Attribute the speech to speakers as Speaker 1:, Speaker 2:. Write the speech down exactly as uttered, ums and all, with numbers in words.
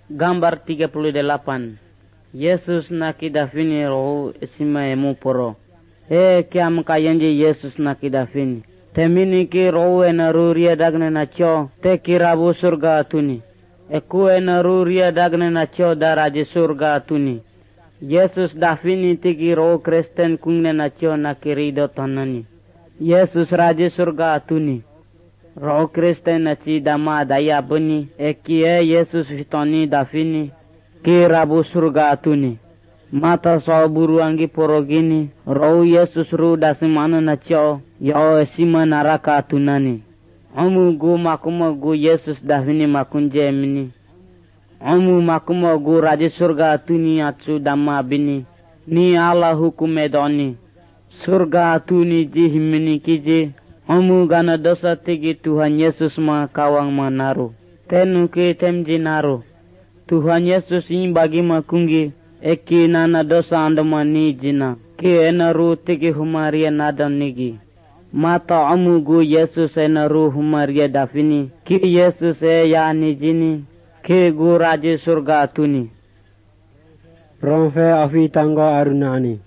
Speaker 1: Gambar tiga puluh delapan. Yesus nakidafini roho isima emu poro. E kiam kayanji Yesus nakidafini. Temini ki roho enaruria dagne nacho te kirabu surga atuni. Eku enaruria dagne nacho daraje surga atuni. Yesus dafini tiki roho Kristen kungne nacho nakirido tonani. Yesus raje surga atuni. Roho Kristen nachi dama daya buni. Eki e Yesus fitoni dafini ki rabu surga atuni. Mata so buru anggi porogini. Roho Yesus ru dasimano nacho yao esima naraka atunani. Omu gu makuma gu Yesus dafini makunje emini. Omu makuma gu raja surga atuni atsu dama bini. Ni Allah hukum edoni. Surga atuni jihimini kiji. Omu gana dosa tigi Tuhan Yesus ma kawang manaru. Tenu ke temji naru. Tuhan Yesus ini bagi makungi. Eki nana dosa andama ni jina. Ki enaru tigi humaria nadan nigi. Mata omu gu Yesus enaru humaria dafini. Ki Yesus e ya ni jini. Ki gu raja surga atuni.
Speaker 2: Romfe afi tangga arunani.